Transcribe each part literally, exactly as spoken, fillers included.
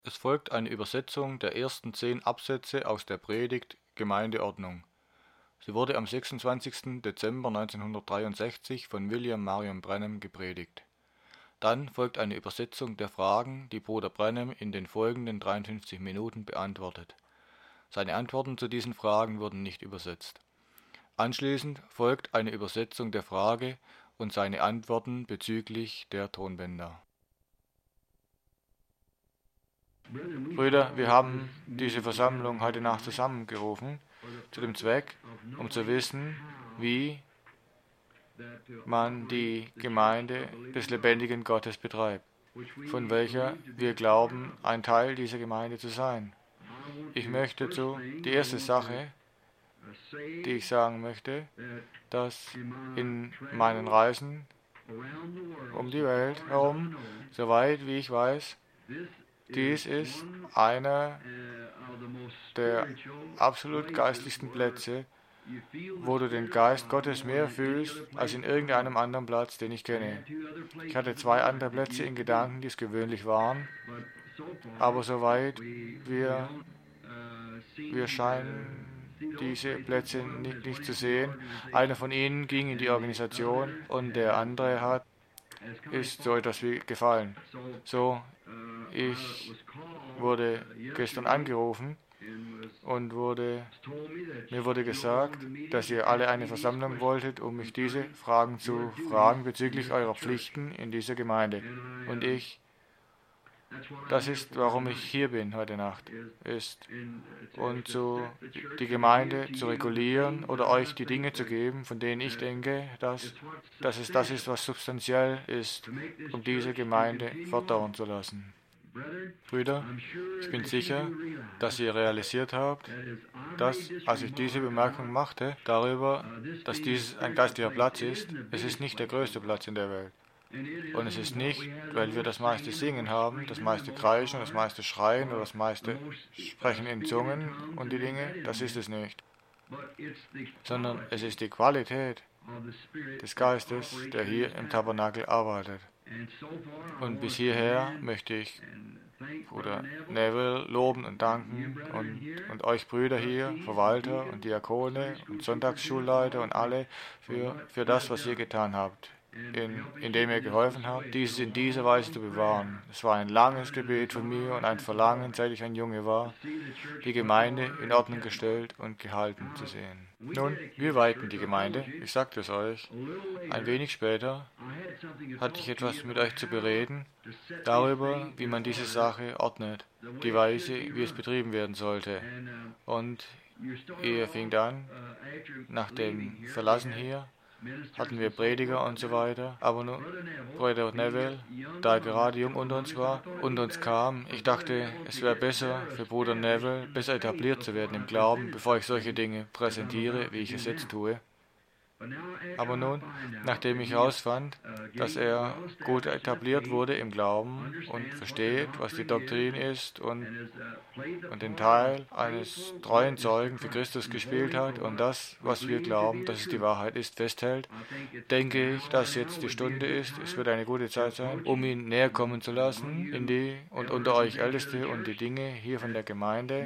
Es folgt eine Übersetzung der ersten zehn Absätze aus der Predigt Gemeindeordnung. Sie wurde am sechsundzwanzigsten Dezember neunzehnhundertdreiundsechzig von William Marion Branham gepredigt. Dann folgt eine Übersetzung der Fragen, die Bruder Branham in den folgenden dreiundfünfzig Minuten beantwortet. Seine Antworten zu diesen Fragen wurden nicht übersetzt. Anschließend folgt eine Übersetzung der Frage und seine Antworten bezüglich der Tonbänder. Brüder, wir haben diese Versammlung heute Nacht zusammengerufen, zu dem Zweck, um zu wissen, wie man die Gemeinde des lebendigen Gottes betreibt, von welcher wir glauben, ein Teil dieser Gemeinde zu sein. Ich möchte zu, die erste Sache, die ich sagen möchte, dass in meinen Reisen um die Welt herum, soweit wie ich weiß, dies ist einer der absolut geistlichsten Plätze, wo du den Geist Gottes mehr fühlst als in irgendeinem anderen Platz, den ich kenne. Ich hatte zwei andere Plätze in Gedanken, die es gewöhnlich waren, aber soweit wir, wir scheinen diese Plätze nicht, nicht zu sehen. Einer von ihnen ging in die Organisation und der andere hat ist so etwas wie gefallen. So, ich wurde gestern angerufen und wurde, mir wurde gesagt, dass ihr alle eine Versammlung wolltet, um mich diese Fragen zu fragen bezüglich eurer Pflichten in dieser Gemeinde. Und ich, das ist, warum ich hier bin heute Nacht, ist, und zu, die Gemeinde zu regulieren oder euch die Dinge zu geben, von denen ich denke, dass, dass es das ist, was substanziell ist, um diese Gemeinde fortdauern zu lassen. Brüder, ich bin sicher, dass ihr realisiert habt, dass, als ich diese Bemerkung machte, darüber, dass dies ein geistlicher Platz ist, es ist nicht der größte Platz in der Welt. Und es ist nicht, weil wir das meiste Singen haben, das meiste Kreischen, das meiste Schreien oder das meiste Sprechen in Zungen und die Dinge, das ist es nicht. Sondern es ist die Qualität des Geistes, der hier im Tabernakel arbeitet. Und bis hierher möchte ich Bruder Neville loben und danken und, und euch Brüder hier, Verwalter und Diakone und Sonntagsschulleiter und alle für, für das, was ihr getan habt, in, indem ihr geholfen habt, dieses in dieser Weise zu bewahren. Es war ein langes Gebet von mir und ein Verlangen, seit ich ein Junge war, die Gemeinde in Ordnung gestellt und gehalten zu sehen. Nun, wir weiten die Gemeinde, ich sagte es euch. Ein wenig später hatte ich etwas mit euch zu bereden, darüber, wie man diese Sache ordnet, die Weise, wie es betrieben werden sollte. Und ihr fingt an, nach dem Verlassen hier, hatten wir Prediger und so weiter, aber nur Bruder Neville, da er gerade jung unter uns war und uns kam, ich dachte, es wäre besser für Bruder Neville, besser etabliert zu werden im Glauben, bevor ich solche Dinge präsentiere, wie ich es jetzt tue. Aber nun, nachdem ich herausfand, dass er gut etabliert wurde im Glauben und versteht, was die Doktrin ist und, und den Teil eines treuen Zeugen für Christus gespielt hat und das, was wir glauben, dass es die Wahrheit ist, festhält, denke ich, dass jetzt die Stunde ist, es wird eine gute Zeit sein, um ihn näher kommen zu lassen in die und unter euch Älteste und die Dinge hier von der Gemeinde,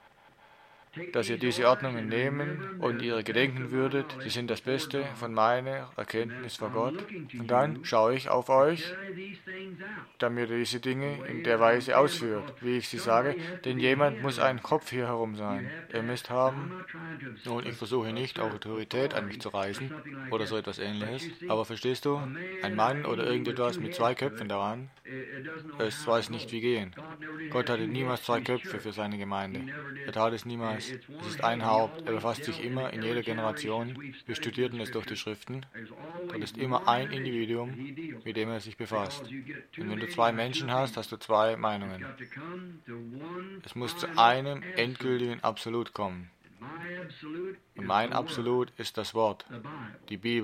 dass ihr diese Ordnungen nehmen und ihre gedenken würdet, sie sind das Beste von meiner Erkenntnis vor Gott. Und dann schaue ich auf euch, damit ihr diese Dinge in der Weise ausführt, wie ich sie sage, denn jemand muss ein Kopf hier herum sein. Ihr müsst haben, nun, ich versuche nicht, Autorität an mich zu reißen oder so etwas Ähnliches, aber verstehst du, ein Mann oder irgendetwas mit zwei Köpfen daran, es weiß nicht wie gehen. Gott hatte niemals zwei Köpfe für seine Gemeinde. Er tat es niemals. Es ist ein Haupt. Er befasst sich immer in jeder Generation. Wir studierten es durch die Schriften. Dort ist immer ein Individuum, mit dem er sich befasst. Und wenn du zwei Menschen hast, hast du zwei Meinungen. Es muss zu einem endgültigen Absolut kommen. Und mein Absolut ist das Wort, die Bibel.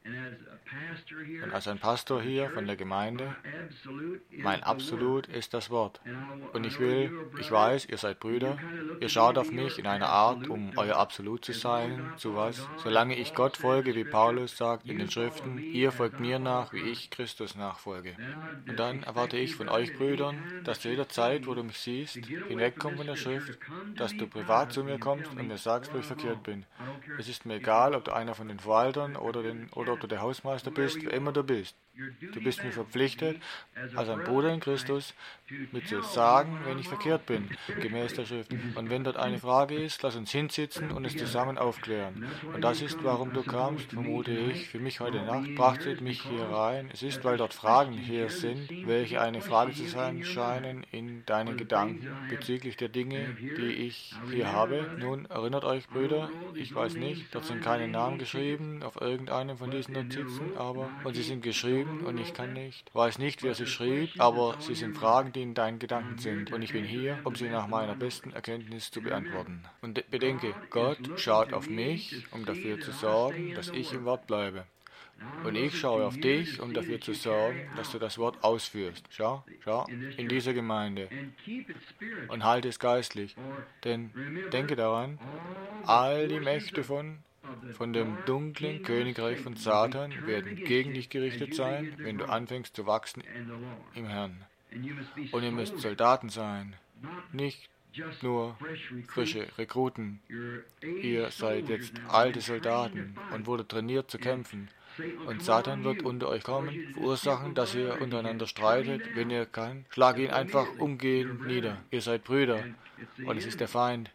Und als ein Pastor hier von der Gemeinde, mein Absolut ist das Wort. Und ich will, ich weiß, ihr seid Brüder, ihr schaut auf mich in einer Art, um euer Absolut zu sein, zu was? Solange ich Gott folge, wie Paulus sagt in den Schriften, ihr folgt mir nach, wie ich Christus nachfolge. Und dann erwarte ich von euch Brüdern, dass zu jeder Zeit, wo du mich siehst, hinwegkommst von der Schrift, dass du privat zu mir kommst und mir sagst, wo ich verkehrt bin. Es ist mir egal, ob du einer von den Verwaltern oder, den, oder ob du der Hausmeister bist, wer immer du bist. Du bist mir verpflichtet, als ein Bruder in Christus, mir zu sagen, wenn ich verkehrt bin, gemäß der Schrift. Und wenn dort eine Frage ist, lass uns hinsitzen und es zusammen aufklären. Und das ist, warum du kamst, vermute ich, für mich heute Nacht, brachtet mich hier rein. Es ist, weil dort Fragen hier sind, welche eine Frage zu sein scheinen in deinen Gedanken bezüglich der Dinge, die ich hier habe. Nun, erinnert euch, Brüder, ich weiß nicht, dort sind keine Namen geschrieben auf irgendeinem von diesen Notizen, aber, und sie sind geschrieben, und ich kann nicht, weiß nicht, wer sie schrieb, aber sie sind Fragen, die in deinen Gedanken sind. Und ich bin hier, um sie nach meiner besten Erkenntnis zu beantworten. Und bedenke, Gott schaut auf mich, um dafür zu sorgen, dass ich im Wort bleibe. Und ich schaue auf dich, um dafür zu sorgen, dass du das Wort ausführst. Schau, schau, in dieser Gemeinde. Und halte es geistlich. Denn denke daran, all die Mächte von Von dem dunklen Königreich von Satan werden gegen dich gerichtet sein, wenn du anfängst zu wachsen im Herrn. Und ihr müsst Soldaten sein, nicht nur frische Rekruten. Ihr seid jetzt alte Soldaten und wurdet trainiert zu kämpfen. Und Satan wird unter euch kommen, verursachen, dass ihr untereinander streitet. Wenn ihr kann, schlag ihn einfach umgehend nieder. Ihr seid Brüder und es ist der Feind.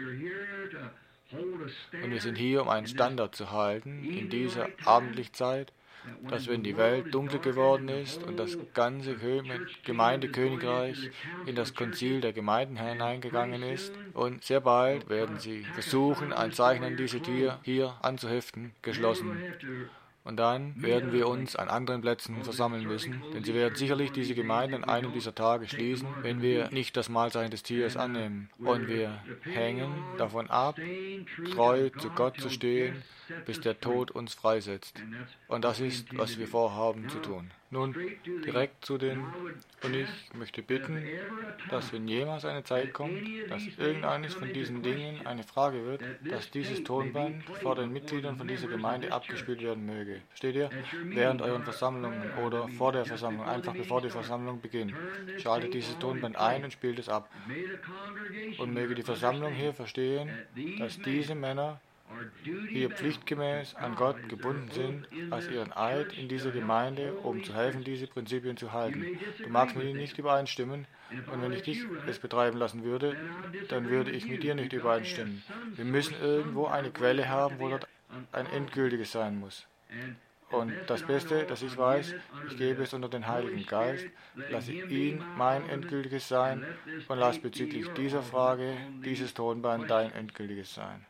Und wir sind hier, um einen Standard zu halten in dieser Abendlichtzeit, dass wenn die Welt dunkel geworden ist und das ganze Gemeindekönigreich in das Konzil der Gemeinden hineingegangen ist, und sehr bald werden sie versuchen, ein Zeichen an diese Tür hier anzuheften, geschlossen. Und dann werden wir uns an anderen Plätzen versammeln müssen, denn sie werden sicherlich diese Gemeinde an einem dieser Tage schließen, wenn wir nicht das Mahlzeichen des Tieres annehmen. Und wir hängen davon ab, treu zu Gott zu stehen, bis der Tod uns freisetzt. Und das ist, was wir vorhaben zu tun. Nun, direkt zu den, und ich möchte bitten, dass wenn jemals eine Zeit kommt, dass irgendeines von diesen Dingen eine Frage wird, dass dieses Tonband vor den Mitgliedern von dieser Gemeinde abgespielt werden möge. Versteht ihr? Während euren Versammlungen oder vor der Versammlung, einfach bevor die Versammlung beginnt. Schaltet dieses Tonband ein und spielt es ab. Und möge die Versammlung hier verstehen, dass diese Männer hier pflichtgemäß an Gott gebunden sind, als ihren Eid in dieser Gemeinde, um zu helfen, diese Prinzipien zu halten. Du magst mit ihnen nicht übereinstimmen, und wenn ich dich es betreiben lassen würde, dann würde ich mit dir nicht übereinstimmen. Wir müssen irgendwo eine Quelle haben, wo dort ein endgültiges sein muss. Und das Beste, das ich weiß, ich gebe es unter den Heiligen Geist, lasse ihn mein endgültiges sein und lass bezüglich dieser Frage dieses Tonband dein endgültiges sein.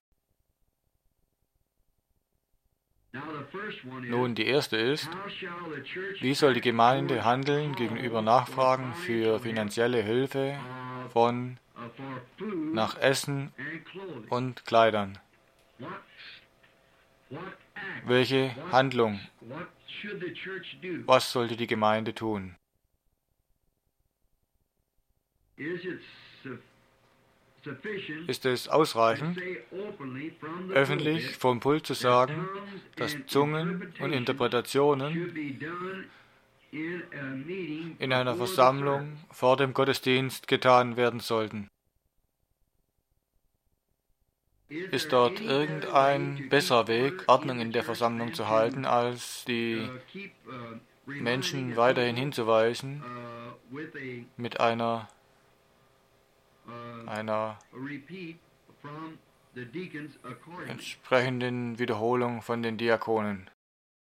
Nun, die erste ist, wie soll die Gemeinde handeln gegenüber Nachfragen für finanzielle Hilfe von nach Essen und Kleidern? Welche Handlung? Was sollte die Gemeinde tun? Ist es ausreichend, öffentlich vom Pult zu sagen, dass Zungen und Interpretationen in einer Versammlung vor dem Gottesdienst getan werden sollten? Ist dort irgendein besserer Weg, Ordnung in der Versammlung zu halten, als die Menschen weiterhin hinzuweisen mit einer einer entsprechenden Wiederholung von den Diakonen?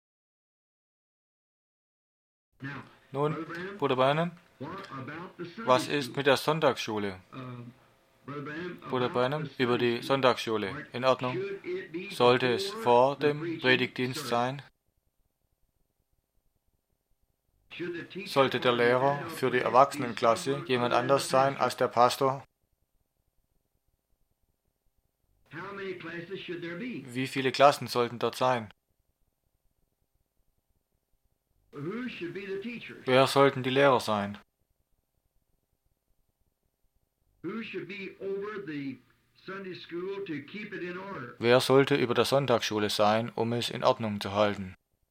Nun, Bruder Branham, was ist mit der Sonntagsschule? Bruder Branham, über die Sonntagsschule. In Ordnung. Sollte es vor dem Predigtdienst sein? Sollte der Lehrer für die Erwachsenenklasse jemand anders sein als der Pastor? Wie viele Klassen sollten dort sein? Wer sollten die Lehrer sein? Wer sollte über der Sonntagsschule sein, um es in Ordnung zu halten?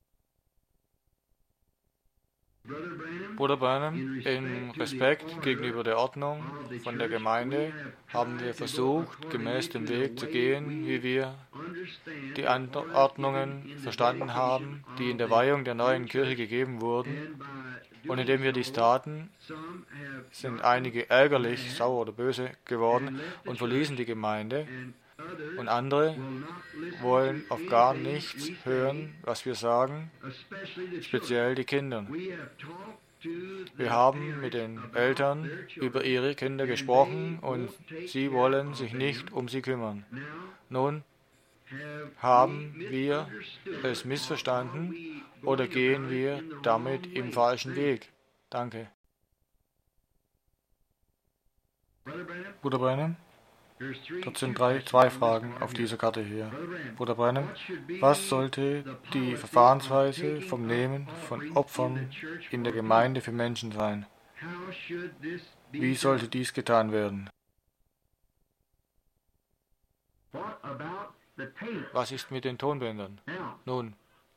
Bruder Branham, in Respekt gegenüber der Ordnung von der Gemeinde haben wir versucht, gemäß dem Weg zu gehen, wie wir die Anordnungen verstanden haben, die in der Weihung der neuen Kirche gegeben wurden. Und indem wir dies taten, sind einige ärgerlich, sauer oder böse geworden und verließen die Gemeinde. Und andere wollen auf gar nichts hören, was wir sagen, speziell die Kinder. Wir haben mit den Eltern über ihre Kinder gesprochen und sie wollen sich nicht um sie kümmern. Nun, haben wir es missverstanden oder gehen wir damit im falschen Weg? Danke. Bruder Branham? Dort sind drei, zwei Fragen auf dieser Karte hier. Bruder Branham, was sollte die Verfahrensweise vom Nehmen von Opfern in der Gemeinde für Menschen sein? Wie sollte dies getan werden? Was ist mit den Tonbändern? Nun,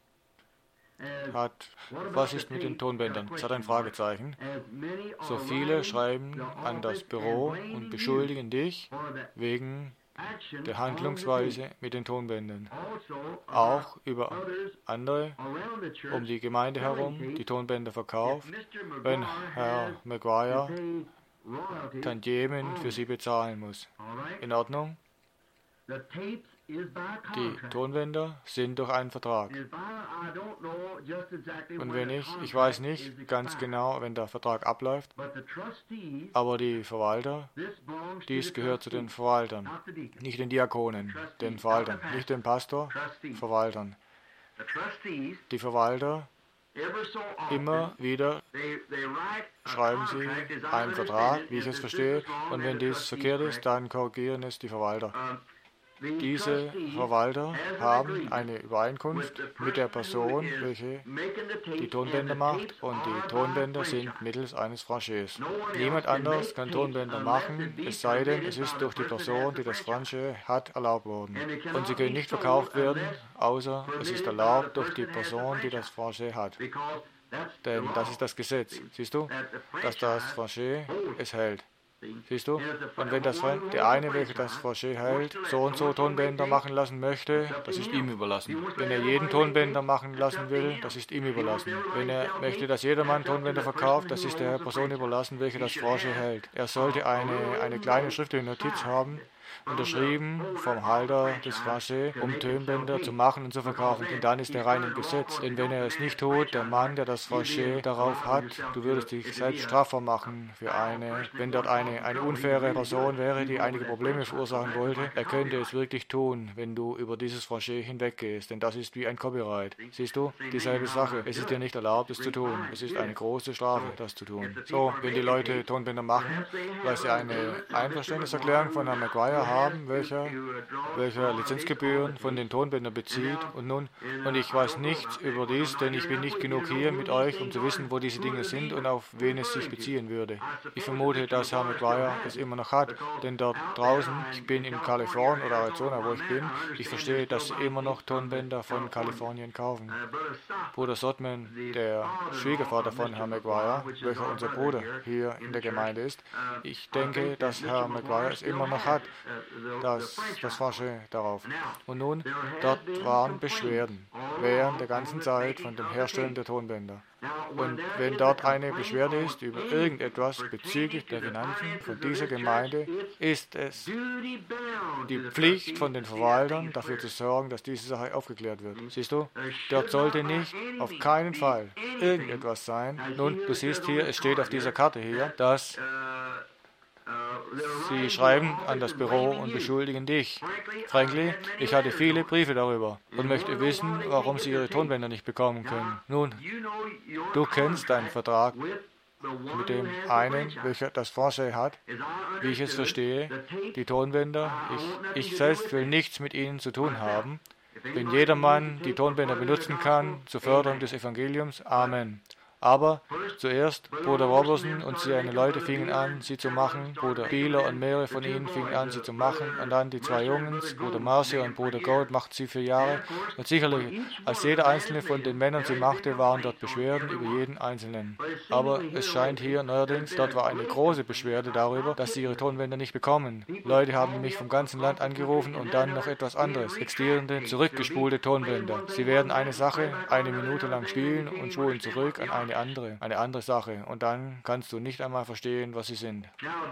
hat, was ist mit den Tonbändern? Es hat ein Fragezeichen. So viele schreiben an das Büro und beschuldigen dich wegen der Handlungsweise mit den Tonbändern. Auch über andere um die Gemeinde herum die Tonbänder verkauft, wenn Herr Maguire Tantiemen für sie bezahlen muss. In Ordnung? Die Tonbänder sind durch einen Vertrag. Und wenn ich, ich weiß nicht ganz genau, wenn der Vertrag abläuft, aber die Verwalter, dies gehört zu den Verwaltern, nicht den Diakonen, den Verwaltern, nicht dem Pastor, Verwaltern. Die Verwalter, immer wieder schreiben sie einen Vertrag, wie ich es verstehe, und wenn dies verkehrt ist, dann korrigieren es die Verwalter. Diese Verwalter haben eine Übereinkunft mit der Person, welche die Tonbänder macht, und die Tonbänder sind mittels eines Franchise. Niemand anders kann Tonbänder machen, es sei denn, es ist durch die Person, die das Franchise hat, erlaubt worden. Und sie können nicht verkauft werden, außer es ist erlaubt durch die Person, die das Franchise hat. Denn das ist das Gesetz, siehst du, dass das Franchise es hält. Siehst du? Und wenn das der eine, welcher das Franchise hält, so und so Tonbänder machen lassen möchte, das ist ihm überlassen. Wenn er jeden Tonbänder machen lassen will, das ist ihm überlassen. Wenn er möchte, dass jedermann Tonbänder verkauft, das ist der Person überlassen, welche das Franchise hält. Er sollte eine, eine kleine schriftliche Notiz haben, unterschrieben vom Halter des Franchise, um Tonbänder zu machen und zu verkaufen. Und dann ist er rein im Gesetz. Denn wenn er es nicht tut, der Mann, der das Franchise darauf hat, du würdest dich selbst strafbar machen für eine, wenn dort eine, eine unfaire Person wäre, die einige Probleme verursachen wollte, er könnte es wirklich tun, wenn du über dieses Franchise hinweggehst. Denn das ist wie ein Copyright. Siehst du? Dieselbe Sache. Es ist dir nicht erlaubt, es zu tun. Es ist eine große Strafe, das zu tun. So, wenn die Leute Tonbänder machen, weil sie eine Einverständniserklärung von Herrn Maguire haben, welcher, welcher Lizenzgebühren von den Tonbändern bezieht. Und nun, und ich weiß nichts über dies, denn ich bin nicht genug hier mit euch, um zu wissen, wo diese Dinge sind und auf wen es sich beziehen würde. Ich vermute, dass Herr Maguire es immer noch hat, denn dort draußen, ich bin in Kalifornien oder Arizona, wo ich bin, ich verstehe, dass sie immer noch Tonbänder von Kalifornien kaufen. Bruder Sotman, der Schwiegervater von Herrn Maguire, welcher unser Bruder hier in der Gemeinde ist, ich denke, dass Herr Maguire es immer noch hat, das, das Franchise darauf. Und nun, dort waren Beschwerden während der ganzen Zeit von dem Herstellen der Tonbänder. Und wenn dort eine Beschwerde ist über irgendetwas bezüglich der Finanzen von dieser Gemeinde, ist es die Pflicht von den Verwaltern, dafür zu sorgen, dass diese Sache aufgeklärt wird. Siehst du, dort sollte nicht auf keinen Fall irgendetwas sein. Nun, du siehst hier, es steht auf dieser Karte hier, dass sie schreiben an das Büro und beschuldigen dich. Frankly, ich hatte viele Briefe darüber und möchte wissen, warum sie ihre Tonbänder nicht bekommen können. Nun, du kennst deinen Vertrag mit dem einen, welcher das Franchise hat, wie ich es verstehe, die Tonbänder. Ich, ich selbst will nichts mit ihnen zu tun haben. wenn jedermann die Tonbänder benutzen kann zur Förderung des Evangeliums. Amen. Aber zuerst Bruder Robertson und seine Leute fingen an, sie zu machen. Bruder Bieler und mehrere von ihnen fingen an, sie zu machen. Und dann die zwei Jungs, Bruder Marcia und Bruder Gold, machten sie für Jahre. Und sicherlich, als jeder einzelne von den Männern sie machte, waren dort Beschwerden über jeden Einzelnen. Aber es scheint hier neuerdings, dort war eine große Beschwerde darüber, dass sie ihre Tonbänder nicht bekommen. Leute haben mich vom ganzen Land angerufen und dann noch etwas anderes. Existierende, zurückgespulte Tonbänder. Sie werden eine Sache eine Minute lang spielen und spulen zurück an eine Eine andere, eine andere Sache. Und dann kannst du nicht einmal verstehen, was sie sind.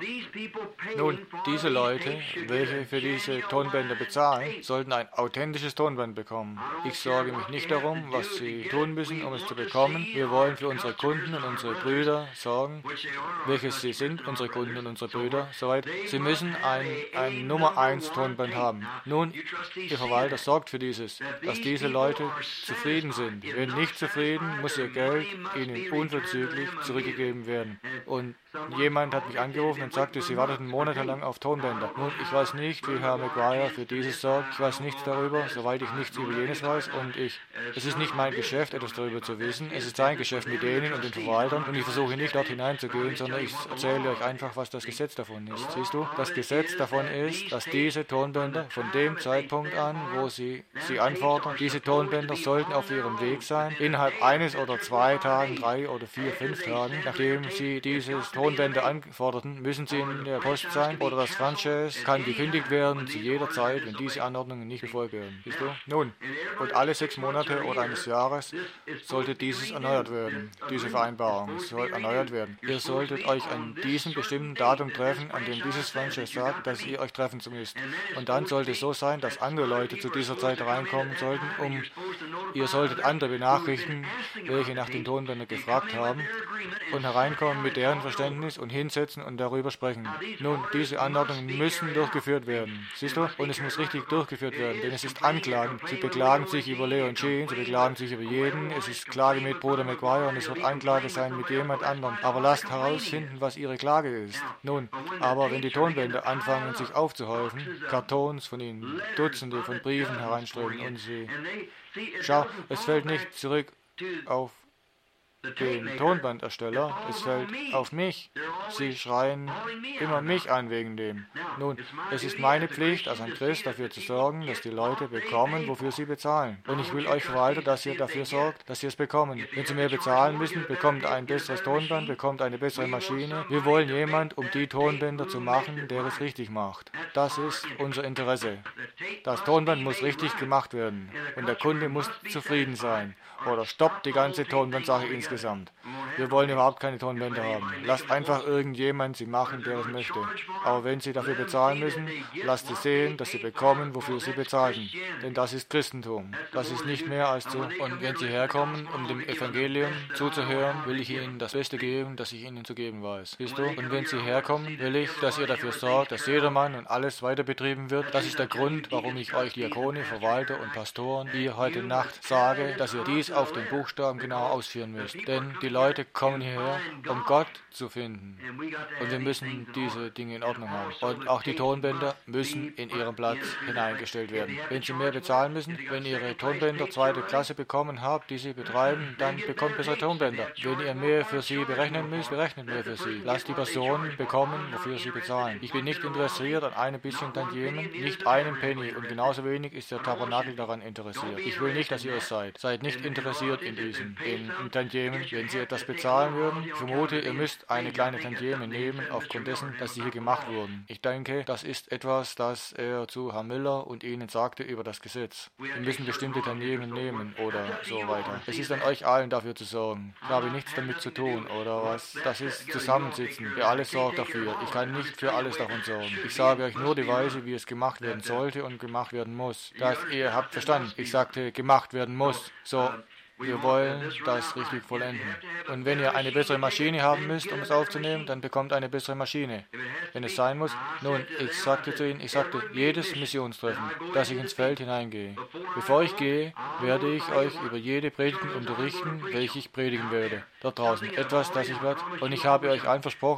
Nun, diese Leute, welche für diese Tonbänder bezahlen, sollten ein authentisches Tonband bekommen. Ich sorge mich nicht darum, was sie tun müssen, um es zu bekommen. Wir wollen für unsere Kunden und unsere Brüder sorgen, welches sie sind, unsere Kunden und unsere Brüder, soweit. Sie müssen ein, ein Nummer eins Tonband haben. Nun, Ihr Verwalter sorgt für dieses, dass diese Leute zufrieden sind. Wenn nicht zufrieden, muss ihr Geld ihnen unverzüglich zurückgegeben werden. Und jemand hat mich angerufen und sagte, sie warteten monatelang auf Tonbänder. Nun, ich weiß nicht, wie Herr McGuire für dieses sorgt. Ich weiß nichts darüber, soweit ich nichts über jenes weiß. Und ich, es ist nicht mein Geschäft, etwas darüber zu wissen. Es ist sein Geschäft mit denen und den Verwaltern. Und ich versuche nicht dort hineinzugehen, sondern ich erzähle euch einfach, was das Gesetz davon ist. Siehst du? Das Gesetz davon ist, dass diese Tonbänder von dem Zeitpunkt an, wo sie sie anfordern, diese Tonbänder sollten auf ihrem Weg sein, innerhalb eines oder zwei Tagen, drei oder vier, fünf Tagen, nachdem sie dieses Tonbänder anforderten, müssen sie in der Post sein oder das Franchise kann gekündigt werden zu jeder Zeit, wenn diese Anordnungen nicht befolgt werden. Siehst du? Nun, und alle sechs Monate oder eines Jahres sollte dieses erneuert werden. Diese Vereinbarung soll erneuert werden. Ihr solltet euch an diesem bestimmten Datum treffen, an dem dieses Franchise sagt, dass ihr euch treffen müsst. Und dann sollte es so sein, dass andere Leute zu dieser Zeit reinkommen sollten, um ihr solltet andere benachrichtigen, welche nach den Tonbändern gefragt haben, und hereinkommen mit deren Verständnis und hinsetzen und darüber sprechen. Nun, diese Anordnungen müssen durchgeführt werden. Siehst du? Und es muss richtig durchgeführt werden, denn es ist Anklagen. Sie beklagen sich über Leon Jean, sie beklagen sich über jeden. Es ist Klage mit Bruder McGuire und es wird Anklage sein mit jemand anderem. Aber lasst herausfinden, was ihre Klage ist. Nun, aber wenn die Tonbänder anfangen, sich aufzuhäufen, Kartons von ihnen, Dutzende von Briefen hereinströmen und sie... Schau, es fällt nicht zurück auf den Tonbandersteller, es fällt auf mich. Sie schreien immer mich an wegen dem. Nun, es ist meine Pflicht als ein Christ dafür zu sorgen, dass die Leute bekommen, wofür sie bezahlen. Und ich will euch Verwalter, dass ihr dafür sorgt, dass sie es bekommen. Wenn sie mehr bezahlen müssen, bekommt ein besseres Tonband, bekommt eine bessere Maschine. Wir wollen jemand, um die Tonbänder zu machen, der es richtig macht. Das ist unser Interesse. Das Tonband muss richtig gemacht werden und der Kunde muss zufrieden sein. Oder stoppt die ganze Tonbandsache insgesamt. Wir wollen überhaupt keine Tonbänder haben. Lasst einfach irgendjemand sie machen, der es möchte. Aber wenn sie dafür bezahlen müssen, lasst sie sehen, dass sie bekommen, wofür sie bezahlen. Denn das ist Christentum. Das ist nicht mehr als zu. Und wenn sie herkommen, um dem Evangelium zuzuhören, will ich ihnen das Beste geben, das ich ihnen zu geben weiß. Siehst du? Und wenn sie herkommen, will ich, dass ihr dafür sorgt, dass jedermann und alles weiter betrieben wird. Das ist der Grund, warum ich euch Diakone, Verwalter und Pastoren hier heute Nacht sage, dass ihr dies auf den Buchstaben genau ausführen müsst. Denn die Leute kommen hierher, um Gott zu finden. Und wir müssen diese Dinge in Ordnung haben. Und auch die Tonbänder müssen in ihren Platz hineingestellt werden. Wenn sie mehr bezahlen müssen, wenn ihr ihre Tonbänder zweite Klasse bekommen habt, die sie betreiben, dann bekommt bessere Tonbänder. Wenn ihr mehr für sie berechnen müsst, berechnet mehr für sie. Lasst die Personen bekommen, wofür sie bezahlen. Ich bin nicht interessiert an einem bisschen Tantiemen, nicht einen Penny. Und genauso wenig ist der Tabernakel daran interessiert. Ich will nicht, dass ihr es seid. Seid nicht interessiert in diesem, in, in Tantiemen. Wenn sie etwas bezahlen würden, ich vermute, ihr müsst eine kleine Tantieme nehmen, aufgrund dessen, dass sie hier gemacht wurden. Ich denke, das ist etwas, das er zu Herrn Miller und Ihnen sagte über das Gesetz. Wir müssen bestimmte Tantiemen nehmen oder so weiter. Es ist an euch allen dafür zu sorgen. Ich habe nichts damit zu tun oder was. Das ist Zusammensitzen. Ihr alle sorgt dafür. Ich kann nicht für alles davon sorgen. Ich sage euch nur die Weise, wie es gemacht werden sollte und gemacht werden muss. Das, ihr habt verstanden. Ich sagte, gemacht werden muss. So. Wir wollen das richtig vollenden. Und wenn ihr eine bessere Maschine haben müsst, um es aufzunehmen, dann bekommt eine bessere Maschine. Wenn es sein muss. Nun, ich sagte zu ihnen, ich sagte, jedes Missionstreffen, dass ich ins Feld hineingehe. Bevor ich gehe, werde ich euch über jede Predigen unterrichten, welche ich predigen werde. Dort draußen. Etwas, das ich werde. Und ich habe euch allen versprochen,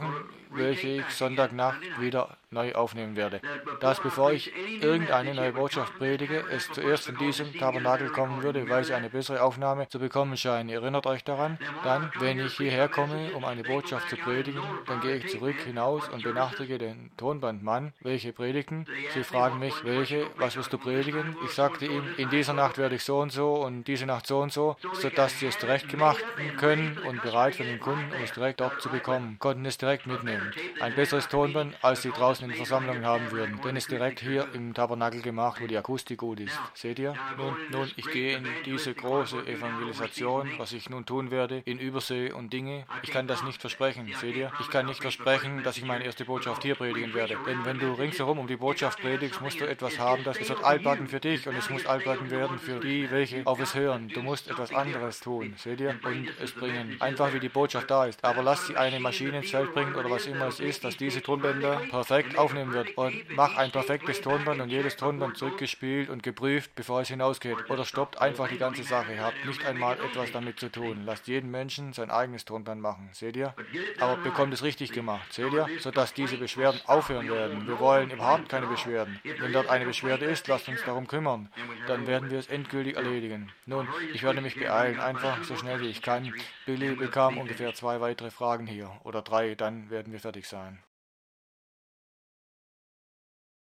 welche ich Sonntagnacht wieder neu aufnehmen werde. Dass bevor ich irgendeine neue Botschaft predige, es zuerst von diesem Tabernakel kommen würde, weil sie eine bessere Aufnahme zu bekommen scheinen. Ihr erinnert euch daran? Dann, wenn ich hierher komme, um eine Botschaft zu predigen, dann gehe ich zurück hinaus und benachrichtige den Tonbandmann, welche predigten. Sie fragen mich, welche, was wirst du predigen? Ich sagte ihm, in dieser Nacht werde ich so und so und diese Nacht so und so, sodass sie es direkt gemacht können und bereit für den Kunden, um es direkt dort zu bekommen, konnten es direkt mitnehmen. Ein besseres Tonband, als sie draußen in den Versammlungen haben würden, denn es ist direkt hier im Tabernakel gemacht, wo die Akustik gut ist. Seht ihr? Nun, nun, ich gehe in diese große Evangelisation, was ich nun tun werde, in Übersee und Dinge. Ich kann das nicht versprechen, seht ihr? Ich kann nicht versprechen, dass ich meine erste Botschaft hier predigen werde, denn wenn du ringsherum um die Botschaft predigst, musst du etwas haben, das es wird altbacken für dich und es muss altbacken werden für die, welche auf es hören. Du musst etwas anderes tun, seht ihr? Und es bringen, einfach wie die Botschaft da ist. Aber lass sie eine Maschine ins Feld bringen oder was immer es ist, dass diese Tonbänder perfekt aufnehmen wird. Und mach ein perfektes Tonband und jedes Tonband zurückgespielt und geprüft, bevor es hinausgeht. Oder stoppt einfach die ganze Sache. Ihr habt nicht einmal etwas damit zu tun. Lasst jeden Menschen sein eigenes Tonband machen, seht ihr? Aber bekommt es richtig gemacht, seht ihr? Sodass diese Beschwerden aufhören werden. Wir wollen überhaupt keine Beschwerden. Wenn dort eine Beschwerde ist, lasst uns darum kümmern. Dann werden wir es endgültig erledigen. Nun, ich werde mich beeilen, einfach so schnell wie ich kann. Billy bekam ungefähr zwei weitere Fragen hier. Oder drei, dann werden wir fertig sein.